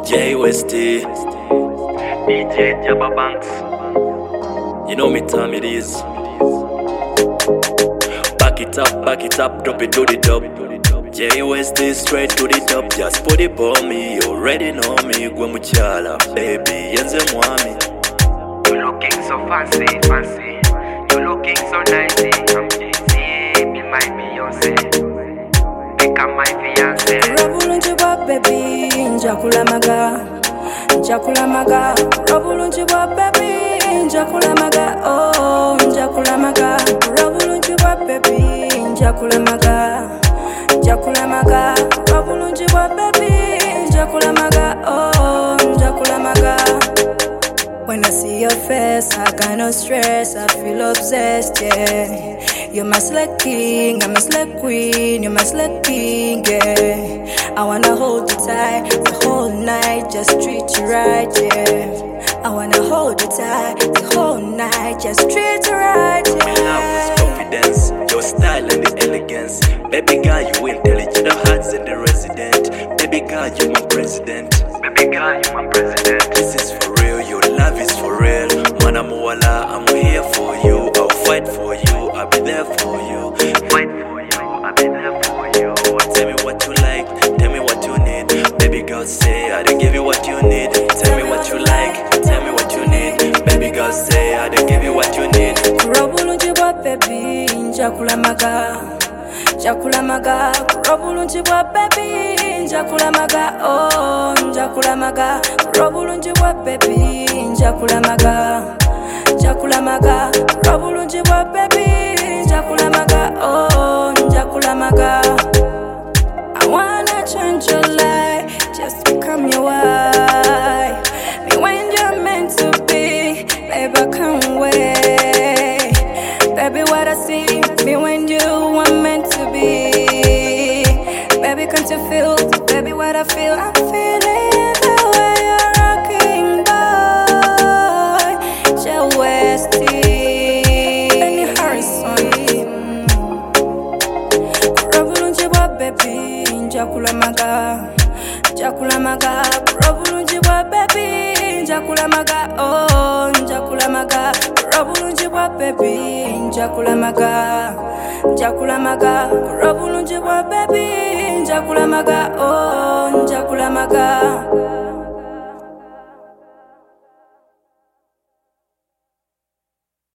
J Westy, DJ Jabba Banks. you know me time it is. Back it up, drop it to the top. J Westy straight to the top. Just put it on me, you already know me. Gwe muchala, baby, yenze mwami. You looking so fancy, fancy. You looking so nicey. I'm Jay-Z, be my Beyonce. Become my fiancé. Rabulunji wa baby, njakulamaga, njakulamaga. Rabulunji wa baby, njakulamaga, oh, njakulamaga. Rabulunji wa baby, njakulamaga, njakulamaga. Rabulunji wa baby, njakulamaga, oh, njakulamaga. When I see your face, I got no stress, I feel obsessed, yeah. You're my slay king, I'm a slay queen, you're my slay king, yeah. I wanna hold you tight the whole night, just treat you right, yeah. I wanna hold you tight the whole night, just treat you right, Me love is yeah. confidence, your style and the elegance. Baby girl, you intelligent, the hearts and the resident. Baby girl, you my president. Baby girl, you my president. This is for real, your love is for real. Man, I'm here for you. I'll fight for you, I'll be there for you. Fight for you, I'll be there for you. Tell me what you like, tell me what you need. Baby girl, say I didn't give you what you need. Tell me what you like, tell me what you need. Baby girl, say I didn't give you what you need. Kurabulunji wa baby, njakulamaga, njakulamaga. Kurabulunji wa baby, njakulamaga, oh, njakulamaga. Kurabulunji wa baby, njakulamaga, njakulamaga. Kurabulunji wa baby, njakulamaga, oh, njakulamaga. I wanna change your life, just become your wife. Me when you're meant to be, baby, I can't wait. Baby, what I see, me when you are meant to be. Baby, can't you feel, baby, what I feel? I'm feeling the way you're rocking, boy. Jay Westy, Benny Harrison. Rabulunji wa baby, njakulamaga, njakulamaga. Rabulunji wa baby, njakulamaga, oh, njakulamaga. Rabulunji wa baby, njakulamaga, njakulamaga. Rabulunji wa baby, njakulamaga, oh, njakulamaga.